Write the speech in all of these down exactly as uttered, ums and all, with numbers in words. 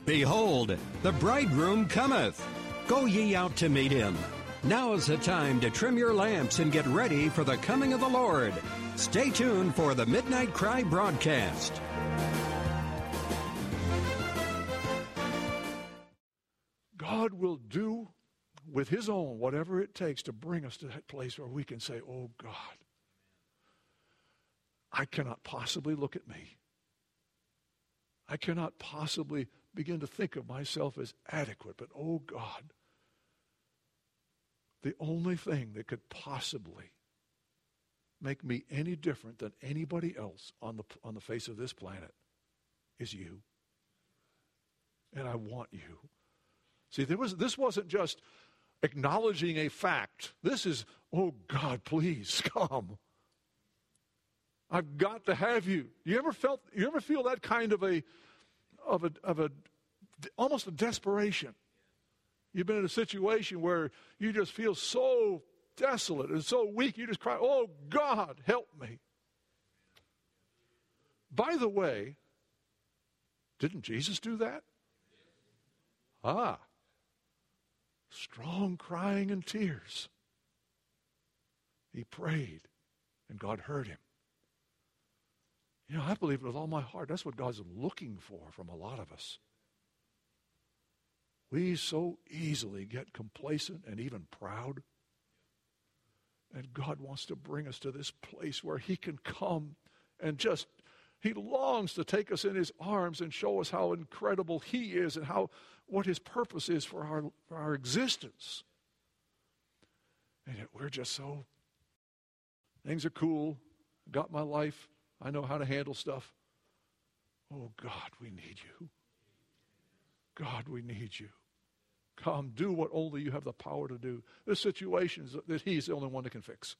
Behold, the bridegroom cometh. Go ye out to meet him. Now is the time to trim your lamps and get ready for the coming of the Lord. Stay tuned for the Midnight Cry broadcast. God will do with his own whatever it takes to bring us to that place where we can say, oh God, I cannot possibly look at me. I cannot possibly begin to think of myself as adequate, but oh God, the only thing that could possibly make me any different than anybody else on the on the face of this planet is you. And I want you. See, there was this wasn't just acknowledging a fact. This is, oh God, please come. I've got to have you. You ever felt you ever feel that kind of a of a of a almost a desperation? You've been in a situation where you just feel so desolate and so weak, you just cry, oh God, help me. By the way, didn't Jesus do that? Ah, strong crying and tears. He prayed, and God heard him. You know, I believe with all my heart, that's what God's looking for from a lot of us. We so easily get complacent and even proud. And God wants to bring us to this place where he can come and just, he longs to take us in his arms and show us how incredible he is and how what his purpose is for our, for our existence. And yet we're just so, things are cool, got my life, I know how to handle stuff. Oh God, we need you. God, we need you. Come, do what only you have the power to do. There's situations that he's the only one that can fix.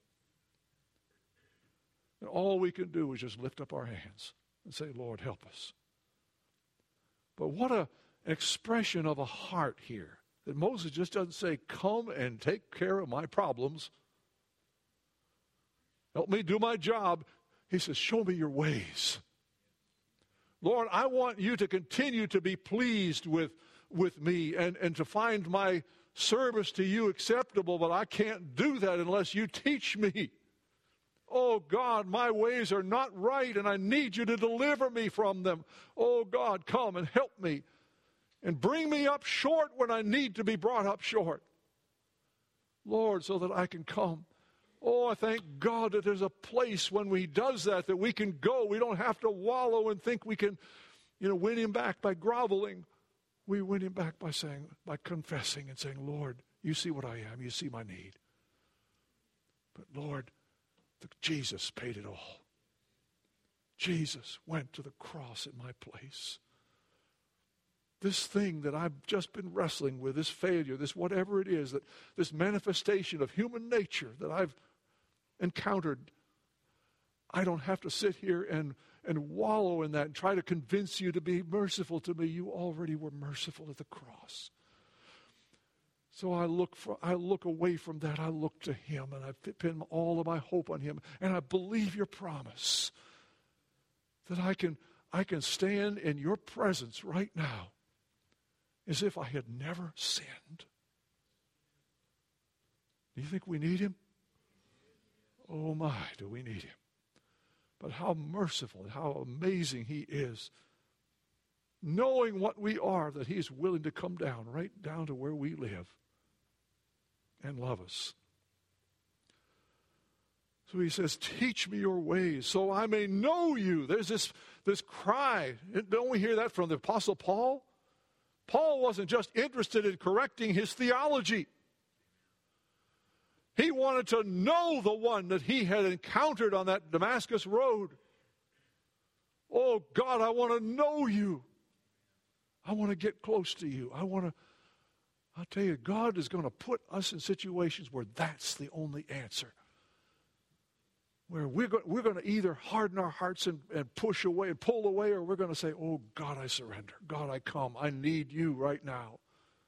And all we can do is just lift up our hands and say, Lord, help us. But what a, an expression of a heart here. That Moses just doesn't say, come and take care of my problems. Help me do my job. He says, show me your ways. Lord, I want you to continue to be pleased with, with me and, and to find my service to you acceptable, but I can't do that unless you teach me. Oh God, my ways are not right and I need you to deliver me from them. Oh God, come and help me and bring me up short when I need to be brought up short. Lord, so that I can come. Oh, I thank God that there's a place when he does that, that we can go. We don't have to wallow and think we can, you know, win him back by groveling. We win him back by saying, by confessing and saying, Lord, you see what I am. You see my need. But Lord, the, Jesus paid it all. Jesus went to the cross in my place. This thing that I've just been wrestling with, this failure, this whatever it is, that this manifestation of human nature that I've encountered, I don't have to sit here and, and wallow in that and try to convince you to be merciful to me. You already were merciful at the cross. So I look for, I look away from that. I look to him and I pin all of my hope on him. And I believe your promise that I can, I can stand in your presence right now as if I had never sinned. Do you think we need him? Oh my, do we need him. But how merciful and how amazing he is. Knowing what we are, that he's willing to come down, right down to where we live and love us. So he says, teach me your ways so I may know you. There's this, this cry. Don't we hear that from the Apostle Paul? Paul wasn't just interested in correcting his theology. He wanted to know the one that he had encountered on that Damascus road. Oh, God, I want to know you. I want to get close to you. I want to, I'll tell you, God is going to put us in situations where that's the only answer. Where we're, go, we're going to either harden our hearts and, and push away and pull away, or we're going to say, oh, God, I surrender. God, I come. I need you right now.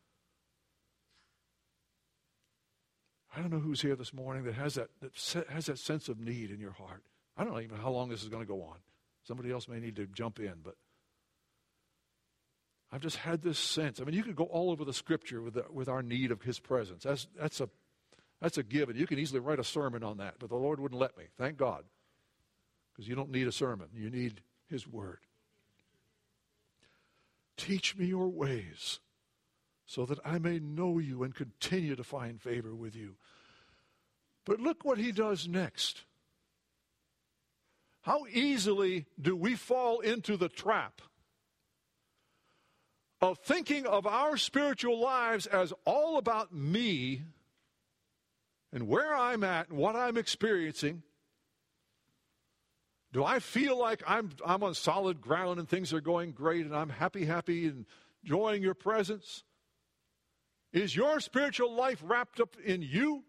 I don't know who's here this morning that has that, that has that sense of need in your heart. I don't know even how long this is going to go on. Somebody else may need to jump in, but I've just had this sense. I mean, you could go all over the Scripture with the, with our need of His presence. That's, that's, a, that's a given. You can easily write a sermon on that, but the Lord wouldn't let me. Thank God. Because you don't need a sermon. You need His Word. Teach me your ways so that I may know you and continue to find favor with you. But look what he does next. How easily do we fall into the trap of thinking of our spiritual lives as all about me and where I'm at and what I'm experiencing. Do I feel like I'm, I'm on solid ground and things are going great and I'm happy, happy and enjoying your presence? Is your spiritual life wrapped up in you?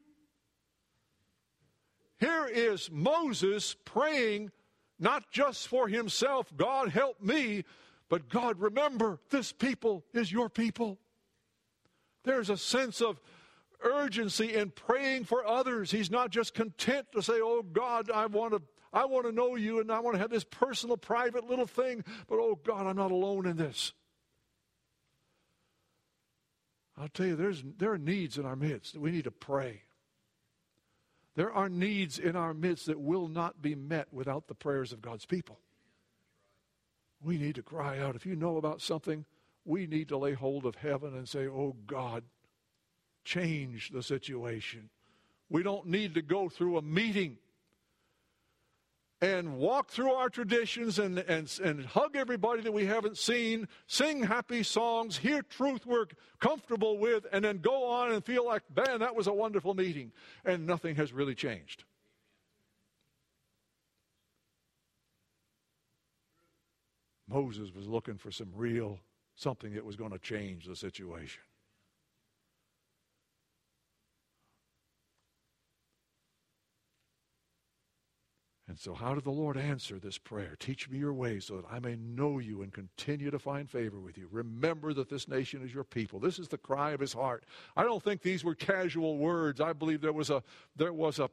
Here is Moses praying not just for himself, God help me, but God, remember, this people is your people. There's a sense of urgency in praying for others. He's not just content to say, oh God, I want to I want to know you and I want to have this personal, private little thing, but oh God, I'm not alone in this. I'll tell you, there's there are needs in our midst that we need to pray. There are needs in our midst that will not be met without the prayers of God's people. We need to cry out. If you know about something, we need to lay hold of heaven and say, oh God, change the situation. We don't need to go through a meeting and walk through our traditions and, and, and hug everybody that we haven't seen, sing happy songs, hear truth we're comfortable with, and then go on and feel like, man, that was a wonderful meeting, and nothing has really changed. Moses was looking for some real, something that was going to change the situation. And so how did the Lord answer this prayer? Teach me your ways so that I may know you and continue to find favor with you. Remember that this nation is your people. This is the cry of his heart. I don't think these were casual words. I believe there was a there was a,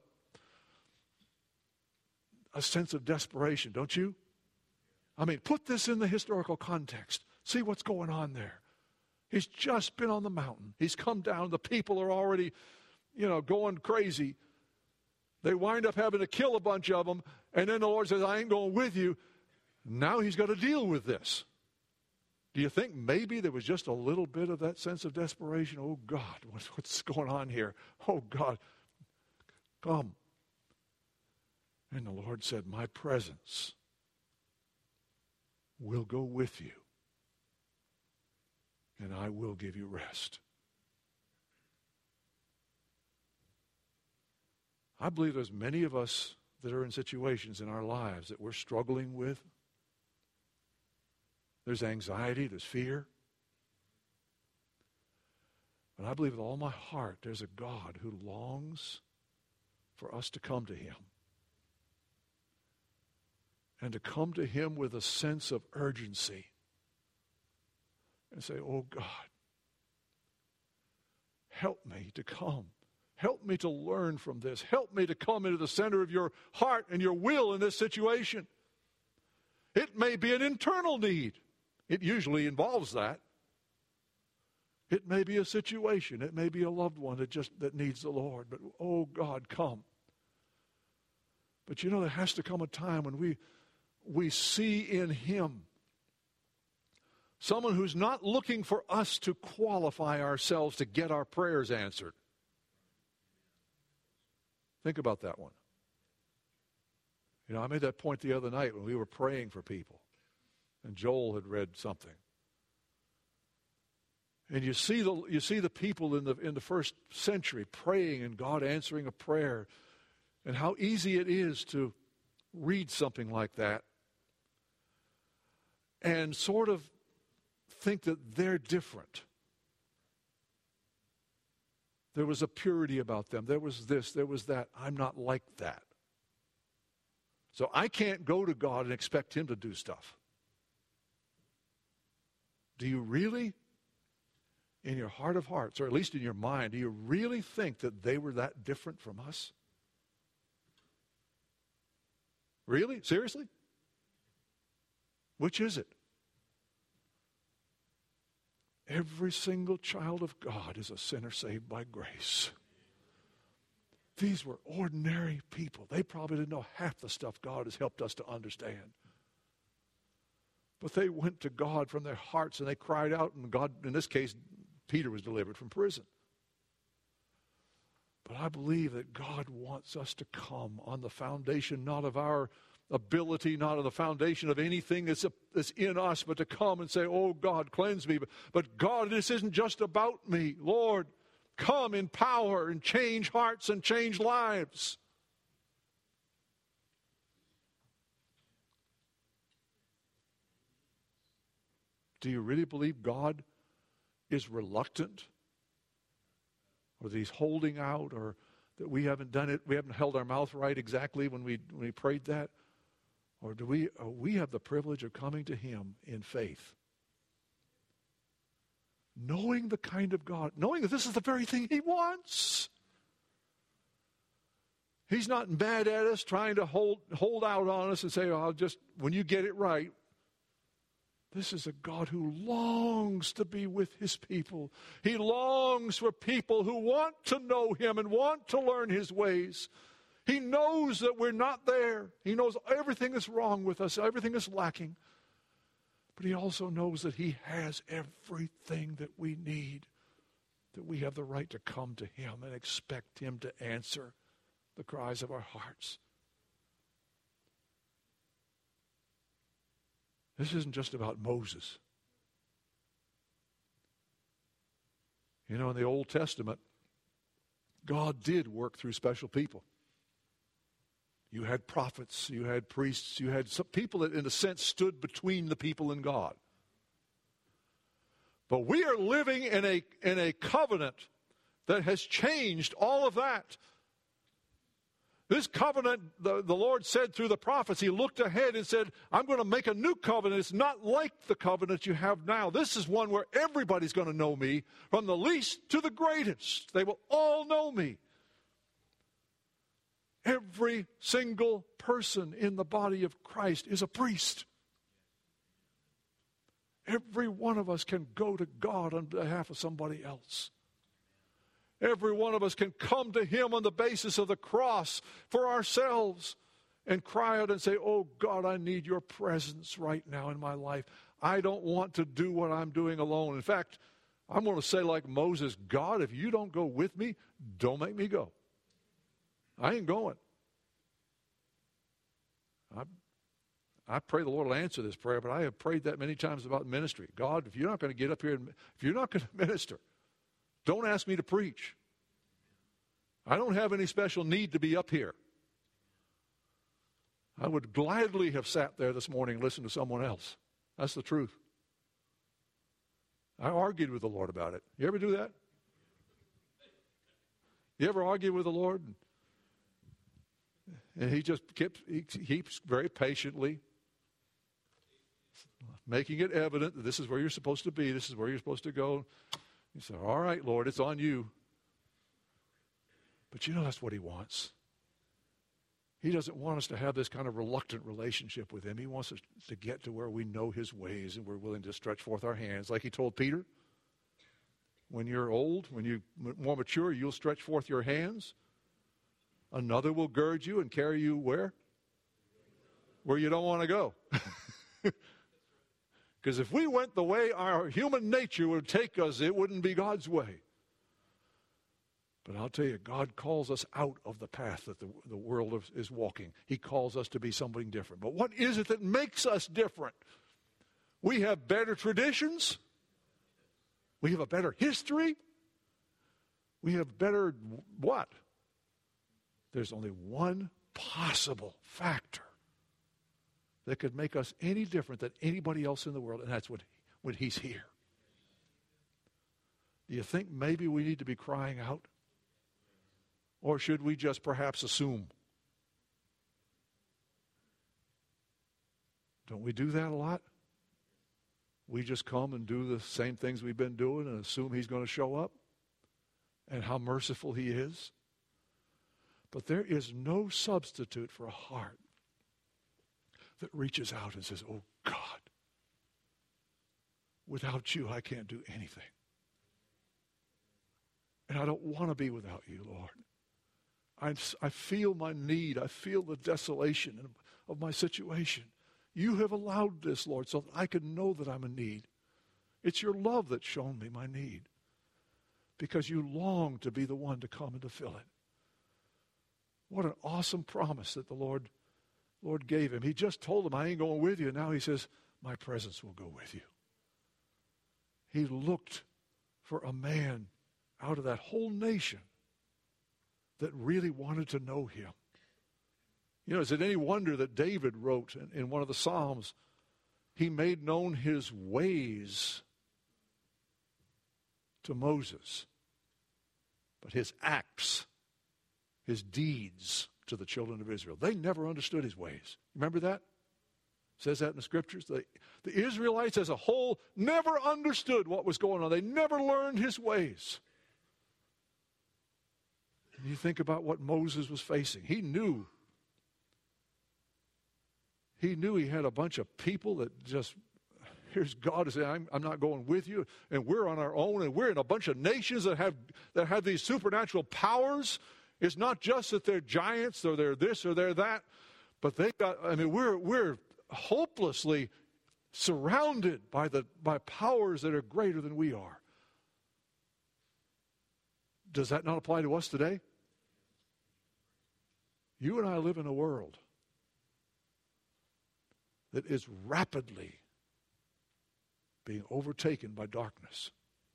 a sense of desperation, don't you? I mean, put this in the historical context. See what's going on there. He's just been on the mountain. He's come down. The people are already, you know, going crazy. They wind up having to kill a bunch of them, and then the Lord says, I ain't going with you. Now he's got to deal with this. Do you think maybe there was just a little bit of that sense of desperation? Oh, God, what's, what's going on here? Oh, God, come. And the Lord said, my presence will go with you, and I will give you rest. I believe there's many of us that are in situations in our lives that we're struggling with. There's anxiety, there's fear. But I believe with all my heart there's a God who longs for us to come to him. And to come to him with a sense of urgency. And say, oh God, help me to come. Help me to learn from this. Help me to come into the center of your heart and your will in this situation. It may be an internal need. It usually involves that. It may be a situation. It may be a loved one that just that needs the Lord. But, oh, God, come. But, you know, there has to come a time when we, we see in him someone who's not looking for us to qualify ourselves to get our prayers answered. Think about that one. You know, I made that point the other night when we were praying for people, and Joel had read something. And you see the you see the people in the in the first century praying and God answering a prayer, and how easy it is to read something like that and sort of think that they're different. There was a purity about them. There was this, there was that. I'm not like that. So I can't go to God and expect him to do stuff. Do you really, in your heart of hearts, or at least in your mind, do you really think that they were that different from us? Really? Seriously? Which is it? Every single child of God is a sinner saved by grace. These were ordinary people. They probably didn't know half the stuff God has helped us to understand. But they went to God from their hearts and they cried out, and God, in this case, Peter was delivered from prison. But I believe that God wants us to come on the foundation not of our ability, not on the foundation of anything that's, that's in us, but to come and say, oh God, cleanse me. But, but God, this isn't just about me. Lord, come in power and change hearts and change lives. Do you really believe God is reluctant? Or that he's holding out, or that we haven't done it, we haven't held our mouth right exactly when we when we prayed that? Or do we or we have the privilege of coming to him in faith? Knowing the kind of God, knowing that this is the very thing he wants. He's not mad at us, trying to hold hold out on us and say, oh, I'll just, when you get it right. This is a God who longs to be with his people. He longs for people who want to know him and want to learn his ways. He knows that we're not there. He knows everything is wrong with us, everything is lacking. But he also knows that he has everything that we need, that we have the right to come to him and expect him to answer the cries of our hearts. This isn't just about Moses. You know, in the Old Testament, God did work through special people. You had prophets, you had priests, you had some people that, in a sense, stood between the people and God. But we are living in a, in a covenant that has changed all of that. This covenant, the, the Lord said through the prophets, he looked ahead and said, I'm going to make a new covenant. It's not like the covenant you have now. This is one where everybody's going to know me, from the least to the greatest. They will all know me. Every single person in the body of Christ is a priest. Every one of us can go to God on behalf of somebody else. Every one of us can come to him on the basis of the cross for ourselves and cry out and say, oh God, I need your presence right now in my life. I don't want to do what I'm doing alone. In fact, I'm going to say like Moses, God, if you don't go with me, don't make me go. I ain't going. I, I pray the Lord will answer this prayer, but I have prayed that many times about ministry. God, if you're not going to get up here, and if you're not going to minister, don't ask me to preach. I don't have any special need to be up here. I would gladly have sat there this morning and listened to someone else. That's the truth. I argued with the Lord about it. You ever do that? You ever argue with the Lord? And he just keeps, he keeps very patiently making it evident that this is where you're supposed to be. This is where you're supposed to go. He said, all right, Lord, it's on you. But you know that's what he wants. He doesn't want us to have this kind of reluctant relationship with him. He wants us to get to where we know his ways and we're willing to stretch forth our hands. Like he told Peter, when you're old, when you're more mature, you'll stretch forth your hands. Another will gird you and carry you where? Where you don't want to go. Because if we went the way our human nature would take us, it wouldn't be God's way. But I'll tell you, God calls us out of the path that the, the world is walking. He calls us to be something different. But what is it that makes us different? We have better traditions. We have a better history. We have better what? There's only one possible factor that could make us any different than anybody else in the world, and that's when, when he's here. Do you think maybe we need to be crying out? Or should we just perhaps assume? Don't we do that a lot? We just come and do the same things we've been doing and assume he's going to show up and how merciful he is. But there is no substitute for a heart that reaches out and says, oh God, Without you, I can't do anything. And I don't want to be without you, Lord. I, I feel my need. I feel the desolation of my situation. You have allowed this, Lord, so that I can know that I'm in need. It's your love that's shown me my need, because you long to be the one to come and to fill it. What an awesome promise that the Lord, Lord gave him. He just told him, I ain't going with you. Now he says, my presence will go with you. He looked for a man out of that whole nation that really wanted to know him. You know, is it any wonder that David wrote in, in one of the Psalms, he made known his ways to Moses, but his acts, his deeds to the children of Israel. They never understood his ways. Remember that? It says that in the scriptures. The, the Israelites as a whole never understood what was going on. They never learned his ways. And you think about what Moses was facing. He knew He knew he had a bunch of people that just, here's God to say, I'm, I'm not going with you, and we're on our own, and we're in a bunch of nations that have that have these supernatural powers. It's not just that they're giants or they're this or they're that, but they got, I mean, we're we're hopelessly surrounded by the by powers that are greater than we are. Does that not apply to us today? You and I live in a world that is rapidly being overtaken by darkness.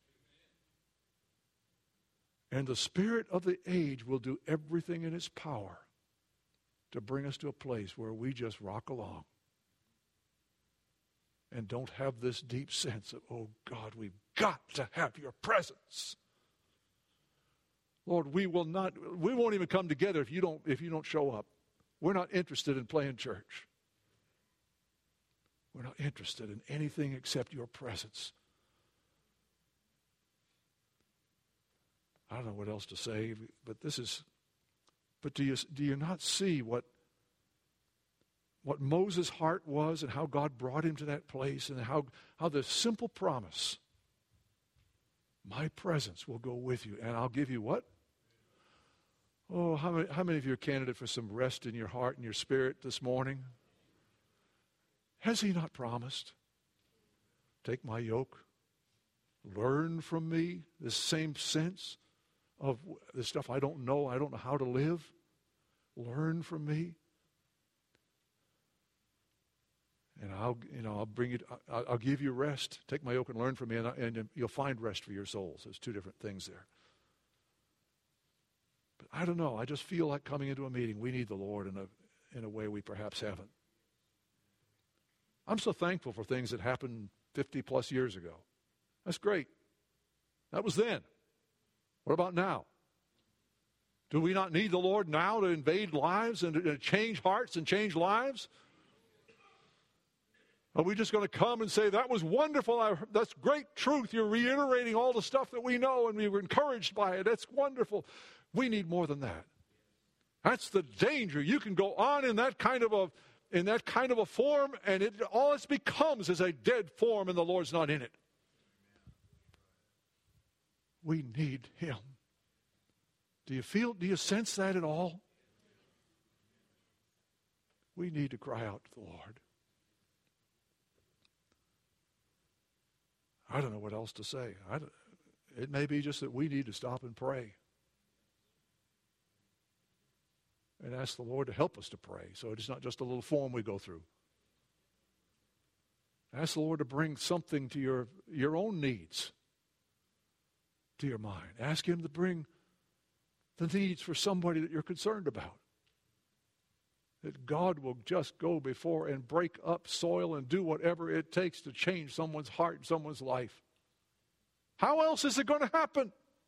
And the spirit of the age will do everything in its power to bring us to a place where we just rock along and don't have this deep sense of, oh God, we've got to have your presence. Lord, we will not, we won't even come together if you don't, if you don't show up. We're not interested in playing church. We're not interested in anything except your presence. I don't know what else to say, but this is, but do you, do you not see what, what Moses' heart was and how God brought him to that place, and how, how the simple promise, my presence will go with you, and I'll give you what? Oh, how many, how many of you are candidate for some rest in your heart and your spirit this morning? Has he not promised? Take my yoke. Learn from me. This same sense of the stuff I don't know. I don't know how to live. Learn from me. And I'll, you know, I'll bring you, I'll, I'll give you rest. Take my yoke and learn from me, and, I, and you'll find rest for your souls. There's two different things there. But I don't know. I just feel like coming into a meeting, we need the Lord in a, in a way we perhaps haven't. I'm so thankful for things that happened fifty plus years ago. That's great. That was then. What about now? Do we not need the Lord now to invade lives and to change hearts and change lives? Are we just going to come and say, that was wonderful, I, that's great truth, you're reiterating all the stuff that we know and we were encouraged by it, that's wonderful. We need more than that. That's the danger. You can go on in that kind of a in that kind of a form, and it all it becomes is a dead form, and the Lord's not in it. We need him. Do you feel, do you sense that at all? We need to cry out to the Lord. I don't know what else to say. I don't, it may be just that we need to stop and pray. And ask the Lord to help us to pray, so it's not just a little form we go through. Ask the Lord to bring something to your, your own needs to your mind. Ask him to bring the needs for somebody that you're concerned about. That God will just go before and break up soil and do whatever it takes to change someone's heart and someone's life. How else is it going to happen?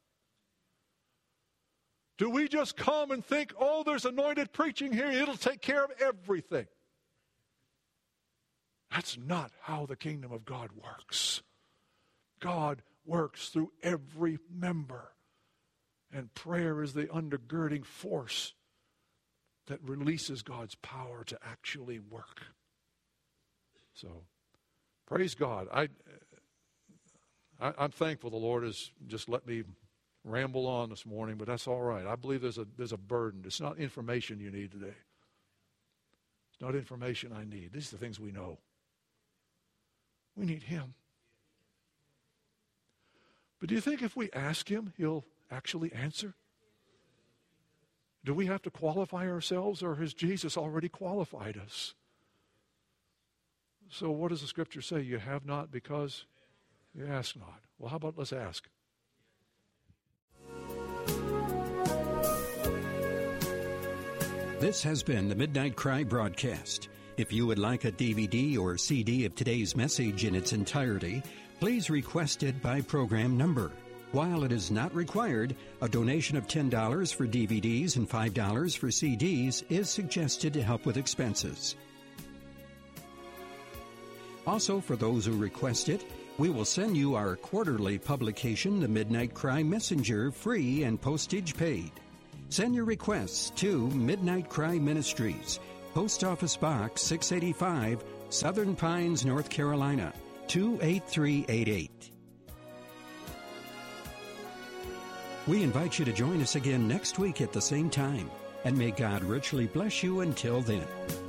Do we just come and think, oh, there's anointed preaching here, it'll take care of everything? That's not how the kingdom of God works. God works through every member. And prayer is the undergirding force that releases God's power to actually work. So, praise God. I, I, I'm thankful the Lord has just let me ramble on this morning, but that's all right. I believe there's a, there's a burden. It's not information you need today. It's not information I need. These are the things we know. We need him. But do you think if we ask him, he'll actually answer? Do we have to qualify ourselves, or has Jesus already qualified us? So what does the scripture say? You have not because you ask not. Well, how about let's ask? This has been the Midnight Cry broadcast. If you would like a D V D or C D of today's message in its entirety, please request it by program number. While it is not required, a donation of ten dollars for D V Ds and five dollars for C Ds is suggested to help with expenses. Also, for those who request it, we will send you our quarterly publication, The Midnight Cry Messenger, free and postage paid. Send your requests to Midnight Cry Ministries, Post Office Box six eighty-five, Southern Pines, North Carolina, two eight three eight eight. We invite you to join us again next week at the same time, and may God richly bless you until then.